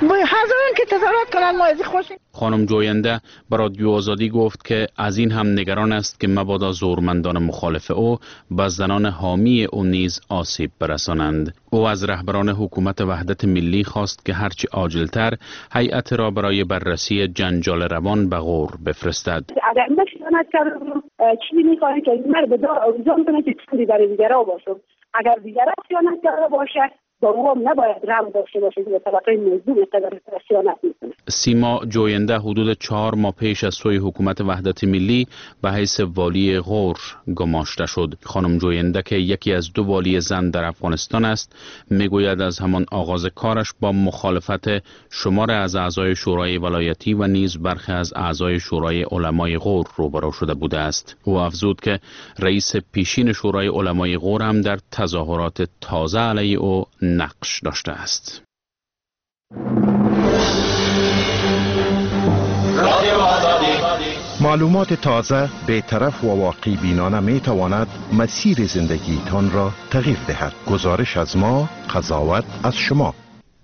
حاضرن که تظاهرات کنن، ما از خوشیم. خانم جوینده به رادیو آزادی گفت که از این هم نگران است که مبادا زورمندان مخالف او به زنان حامی او نیز آسیب برسانند. او از رهبران حکومت وحدت ملی خواست که هرچه عاجلتر هیئت را برای بررسی جنجال روان به غور بفرستد. اگر من خیانت کردم چیزی میخوام که من به دار کنه که چیزی برای دیگرها باشم. اگر دیگرها خیانت کرده باشه با او نباید رحم داشته باشه که طبقه موضوع خیانت میکنه. سیما جوینده حدود 4 ماه پیش از سوی حکومت وحدت ملی به حیث والی غور گماشته شد. خانم جوینده که یکی از 2 والی زن در افغانستان است، میگوید از همان آغاز کارش با مخالفت شمار از اعضای شورای ولایتی و نیز برخی از اعضای شورای علمای غور روبرو شده بوده است. او افزود که رئیس پیشین شورای علمای غور هم در تظاهرات تازه علیه او نقش داشته است. معلومات تازه، بی‌طرف و واقعی بینانه می تواند مسیر زندگیتان را تغییر دهد. گزارش از ما، قضاوت از شما.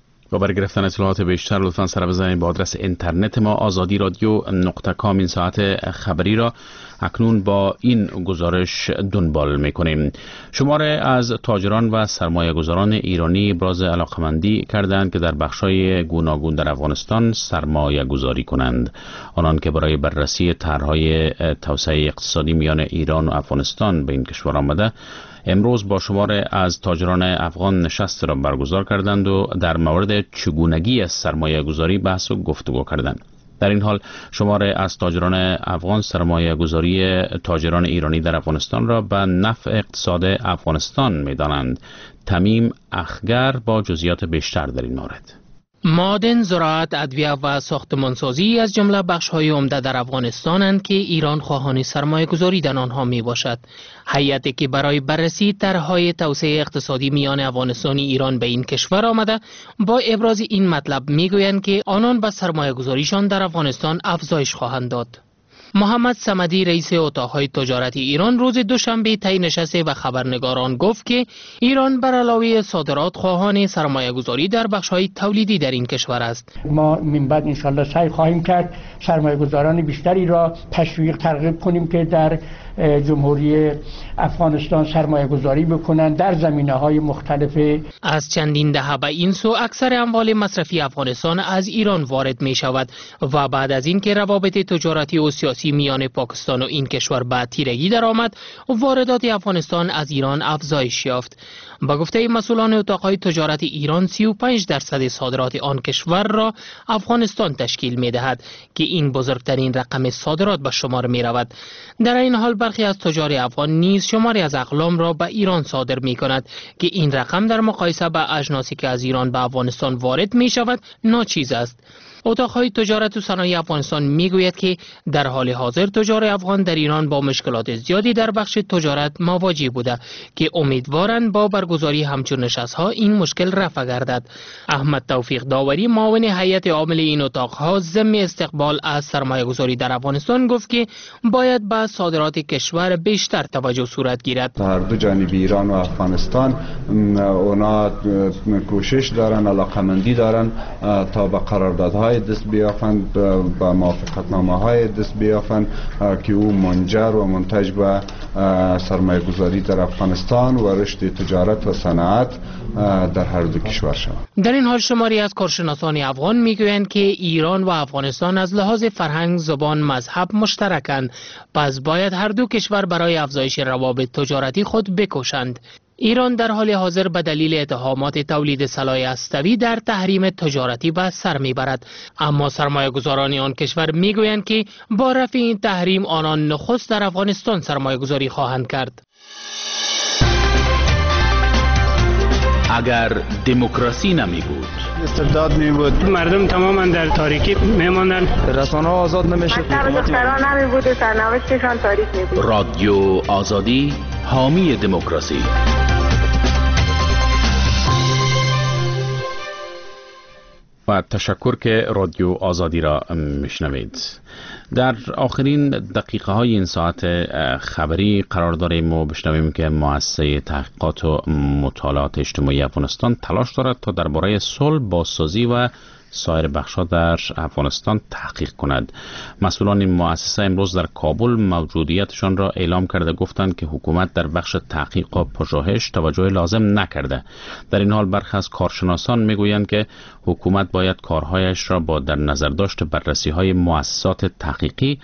و برای گرفتن اطلاعات بیشتر لطفاً سر بزنید به آدرس اینترنت ما azadi.radio.com. این ساعت خبری را اکنون با این گزارش دنبال میکنیم. شماره از تاجران و سرمایه گذاران ایرانی ابراز علاقمندی کردند که در بخش‌های گوناگون در افغانستان سرمایه گذاری کنند. آنان که برای بررسی طرح‌های توسعه اقتصادی میان ایران و افغانستان به این کشور آمده، امروز با شماره از تاجران افغان نشست را برگزار کردند و در مورد چگونگی سرمایه گذاری بحث و گفتگو کردند. در این حال شماره از تاجران افغان سرمایه گذاری تاجران ایرانی در افغانستان را به نفع اقتصاد افغانستان می دانند. تمیم اخگر با جزئیات بیشتر در این مورد. معادن، زراعت، ادویه و ساختمانسازی از جمله بخش‌های عمده در افغانستانند که ایران خواهان سرمایه‌گذاری در آنها میباشد. هیئتی که برای بررسی طرح‌های توسعه اقتصادی میان افغانستان و ایران به این کشور آمده، با ابراز این مطلب میگویند که آنان به سرمایه‌گذاریشان در افغانستان افزایش خواهند داد. محمد صمدی رئیس اتاق‌های تجارتی ایران روز دوشنبه طی نشست و خبرنگاران گفت که ایران بر علاوه صادرات خواهان سرمایه‌گذاری در بخش‌های تولیدی در این کشور است. ما من بعد انشالله سعی خواهیم کرد سرمایه‌گذاران بیشتری را تشویق ترغیب کنیم که در جمهوری افغانستان سرمایه‌گذاری بکنند در زمینه‌های مختلف. از چندین دهه به این سو اکثر اموال مصرفی افغانستان از ایران وارد می شود و بعد از اینکه روابط تجارتی و سیاسی میان پاکستان و این کشور به تیرگی درآمد، واردات افغانستان از ایران افزایش یافت. با گفته مسئولان اتاق‌های تجارت ایران 35% صادرات آن کشور را افغانستان تشکیل می‌دهد که این بزرگترین رقم صادرات به شمار می‌رود. در این حال برخی از تجار افغان نیز شماری از اقلام را به ایران صادر می‌کند که این رقم در مقایسه با اجناسی که از ایران به افغانستان وارد می‌شود ناچیز است. اتاق‌های تجارت و صنایع افغانستان میگوید که در حال حاضر تجار افغان در ایران با مشکلات زیادی در بخش تجارت مواجه بوده که امیدوارند با برگزاری همچون نشست‌ها این مشکل رفع گردد. احمد توفیق داوری معاون هیئت عامل این اتاق‌ها ضمن استقبال از سرمایه‌گذاری در افغانستان گفت که باید به صادرات کشور بیشتر توجه صورت گیرد. هر دو جانب ایران و افغانستان اونا کوشش دارن، علاقمندی دارن تا به قراردادهای دست بیافند، با موافقتنامه‌های دست بیافند که او منجر و منتج به سرمایه گذاری در افغانستان و رشد تجارت و صنعت در هر دو کشور شود. در این حال شماری از کارشناسان افغان میگویند که ایران و افغانستان از لحاظ فرهنگ، زبان، مذهب مشترکند، پس باید هر دو کشور برای افزایش روابط تجارتی خود بکوشند. ایران در حال حاضر به دلیل اتهامات تولید سلاح هسته‌ای در تحریم تجارتی به سر میبرد، اما سرمایه‌گذاران آن کشور میگویند که با رفع این تحریم آنان نخست در افغانستان سرمایه‌گذاری خواهند کرد. اگر دموکراسی نمی بود، استبداد می بود، مردم تماما در تاریکی میماندن، رسانه‌ها آزاد نمیشد، دختران نمی بود و سرنوشتشان تاریک می بود. رادیو آزادی حامی دموکراسی. و تشکر که رادیو آزادی را میشنوید. در آخرین دقیقه های این ساعت خبری قرار داریم و بشنویم که مؤسسه تحقیقات و مطالعات اجتماعی افغانستان تلاش دارد تا درباره صلح، بازسازی و سایر بخش‌ها در افغانستان تحقیق کند. مسئولان این مؤسسه امروز در کابل موجودیتشان را اعلام کرده گفتند که حکومت در بخش تحقیق و پژوهش توجه لازم نکرده. در این حال برخی از کارشناسان میگویند که حکومت باید کارهایش را با در نظر داشت بررسی‌های مؤسسات تحقیقی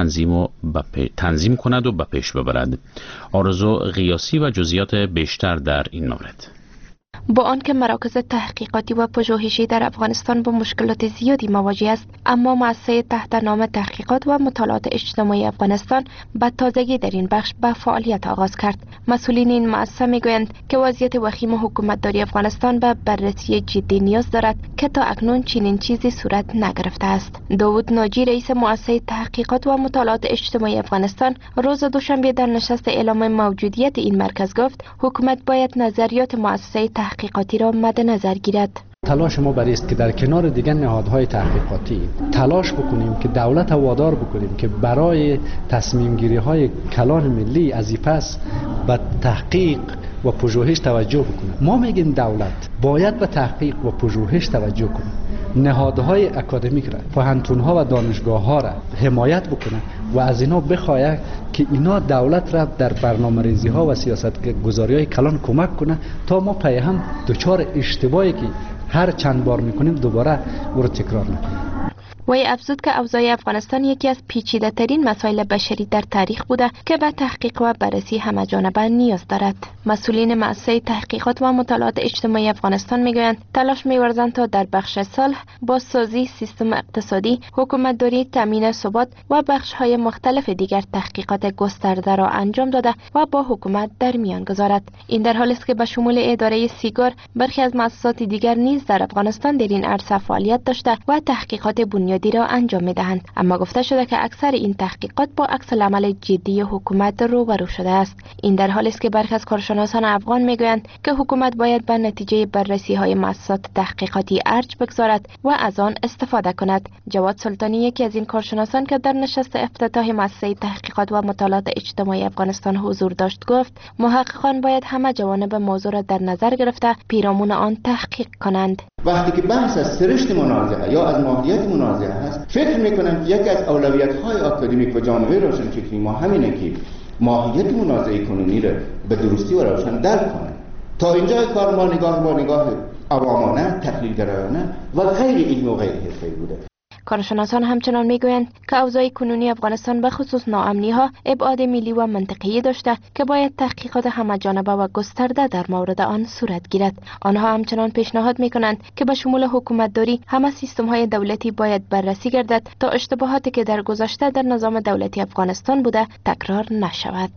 تنظیم کند و به پیش ببرد. آرزو غیاسی و جزئیات بیشتر در این مورد. با آنکه مراکز تحقیقاتی و پژوهشی در افغانستان با مشکلات زیادی مواجه است، اما مؤسسه تحت نام تحقیقات و مطالعات اجتماعی افغانستان به تازگی در این بخش به فعالیت آغاز کرد. مسئولین این مؤسسه میگویند که وضعیت وخیم حکومتداری افغانستان به بررسی جدی نیاز دارد که تا اکنون چنین چیزی صورت نگرفته است. داوود ناجی رئیس مؤسسه تحقیقات و مطالعات اجتماعی افغانستان روز دوشنبه در نشست اعلام موجودیت این مرکز گفت حکومت باید نظریات مؤسسه تحقیقاتی را مد نظر گیرد. تلاش ما برای است که در کنار دیگر نهادهای تحقیقاتی تلاش بکنیم که دولت وادار بکنیم که برای تصمیم گیری های کلان ملی از این پس به تحقیق و پژوهش توجه بکنه. ما میگیم دولت باید به تحقیق و پژوهش توجه کنه، نهادهای اکادمیک را، پوهنتون‌ها و دانشگاه‌ها را حمایت بکنه و از اینا بخواهد که اینا دولت را در برنامه‌ریزی‌ها و سیاست‌گذاری‌های کلان کمک کنه تا ما پای هم دچار اشتباهی که هر چند بار میکنیم دوباره او رو تکرار نکنیم. وی افزود که اوضاع افغانستان یکی از پیچیده ترین مسائل بشری در تاریخ بوده که به تحقیق و بررسی همه‌جانبه نیاز دارد. مسئولین مؤسسه تحقیقات و مطالعات اجتماعی افغانستان میگویند تلاش می‌ورزند تا در بخش صلح، بازسازی سیستم اقتصادی، حکومتداری، تامین ثبات و بخش‌های مختلف دیگر تحقیقات گسترده را انجام داده و با حکومت در میان گذارد. این در حالی است که به شمول اداره سیگار برخی از مؤسسات دیگر نیز در افغانستان در این عرصه فعالیت داشته و تحقیقات بنیادی را انجام می‌دهند، اما گفته شده که اکثر این تحقیقات با عکس العمل جدی حکومت روبرو شده است. این در حالی است که برخی از کارشناسان افغان میگویند که حکومت باید به نتیجه بررسی‌های مؤسسات تحقیقاتی ارج بگذارد و از آن استفاده کند. جواد سلطانی یکی از این کارشناسان که در نشست افتتاح مؤسسه تحقیقات و مطالعات اجتماعی افغانستان حضور داشت گفت محققان باید همه جوانب موضوع را در نظر گرفته پیرامون آن تحقیق کنند. وقتی که بحث از سرشت منازعه یا از ماهیت منازعه هست، فکر میکنم که یکی از اولویت‌های اکادمیک و جامعه روشنفکری ما همینه که ماهیت منازعه کنونی را به درستی و روشن درک کنه. تا اینجای کار ما نگاه عوامانه، تحلیلگرایانه و غیر علمی و غیر حرفه‌ای بوده. کارشناسان همچنان میگویند که اوضاع کنونی افغانستان به خصوص ناامنی‌ها ابعاد ملی و منطقه‌ای داشته که باید تحقیقات همه‌جانبه و گسترده در مورد آن صورت گیرد. آنها همچنان پیشنهاد می‌کنند که به شمول حکومتداری همه سیستم‌های دولتی باید بررسی گردد تا اشتباهاتی که در گذشته در نظام دولتی افغانستان بوده تکرار نشود.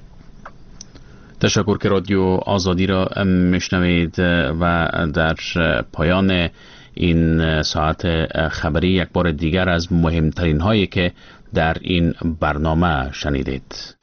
تشکر که رادیو آزادی را میشنوید و در پایان این ساعت خبری یک بار دیگر از مهمترین هایی که در این برنامه شنیدید.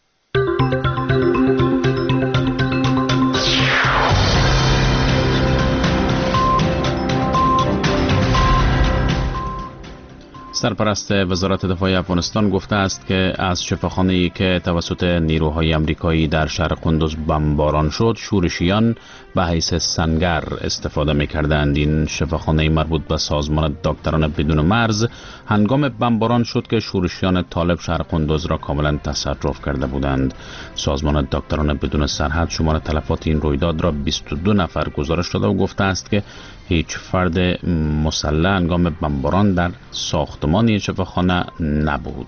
سرپرست وزارت دفاع افغانستان گفته است که از شفاخانه‌ای که توسط نیروهای آمریکایی در شهر قندوز بمباران شد شورشیان به حیث سنگر استفاده می‌کردند. این شفاخانه مربوط به سازمان دکتران بدون مرز هنگام بمباران شد که شورشیان طالب شهر قندوز را کاملا تصرف کرده بودند. سازمان دکتران بدون سرحد شمار تلفات این رویداد را 22 نفر گزارش داده و گفته است که هیچ فرد مسلح هنگام بمباران در ساختمان شفاخانه نبود.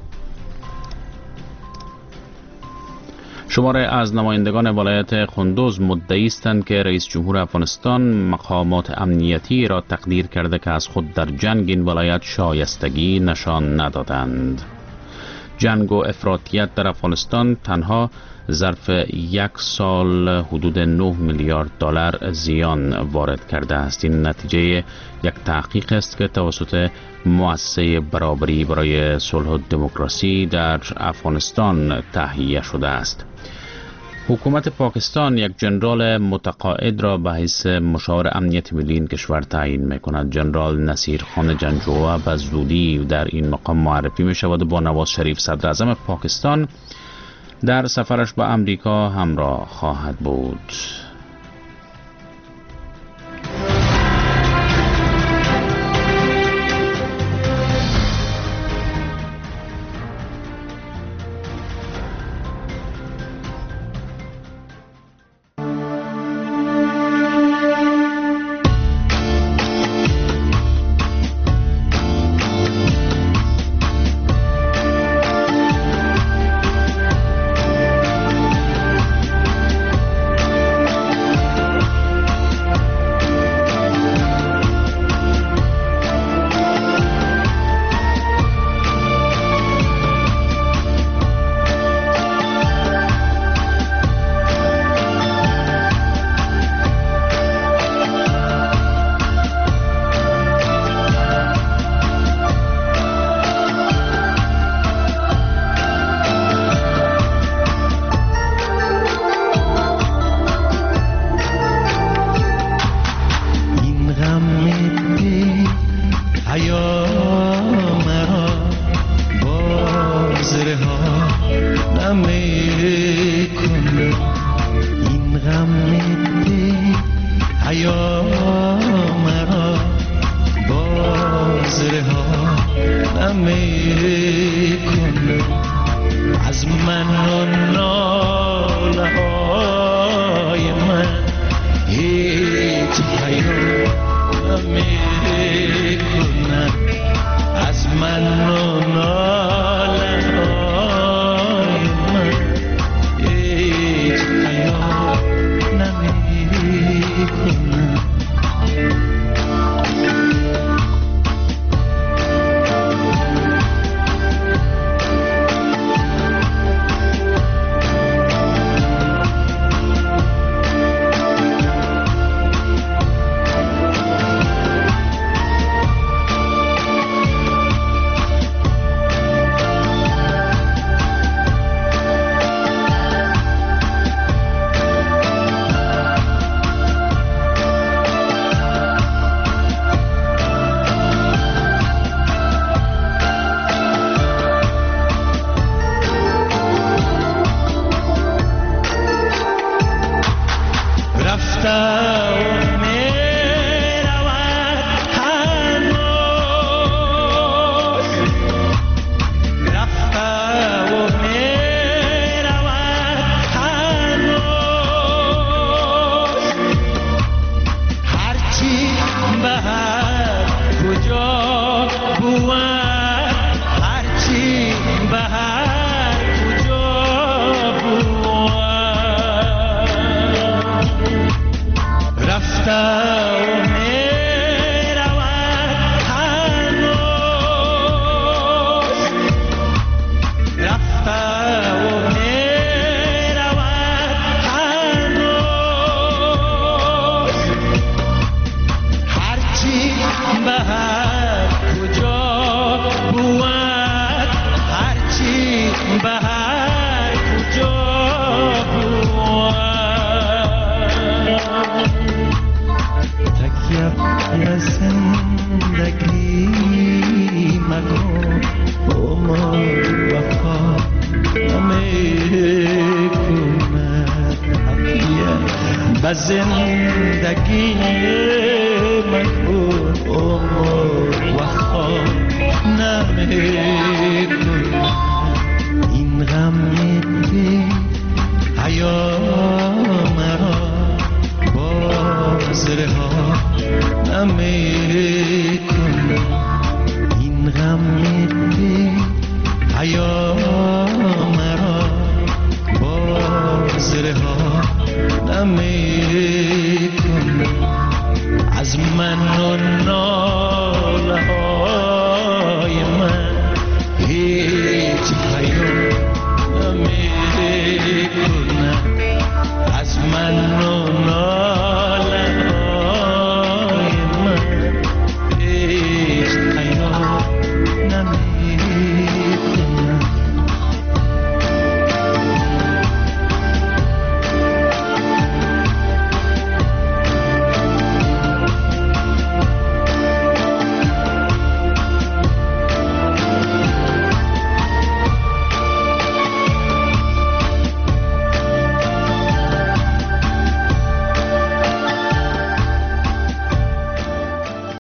شماره از نمایندگان ولایت قندوز مدعی هستند که رئیس جمهور افغانستان مقامات امنیتی را تقدیر کرده که از خود در جنگ این ولایت شایستگی نشان ندادند. جنگ و افراطیت در افغانستان تنها ظرف یک سال حدود 9 میلیارد دلار زیان وارد کرده است. این نتیجه یک تحقیق است که توسط مؤسسه برابری برای صلح و دموکراسی در افغانستان تهیه شده است. حکومت پاکستان یک جنرال متقاعد را به حیث مشاور امنیت ملی این کشور تعیین می‌کند. جنرال نصیر خان جنگجوی به زودی در این مقام معرفی می‌شود و با نواز شریف صدر اعظم پاکستان در سفرش به امریکا همراه خواهد بود. نظره ها نمی کنه از من و ناله های من هیچ پیام نمی کنه از من و ناله های من هیچ پیام نمی کنه تکیه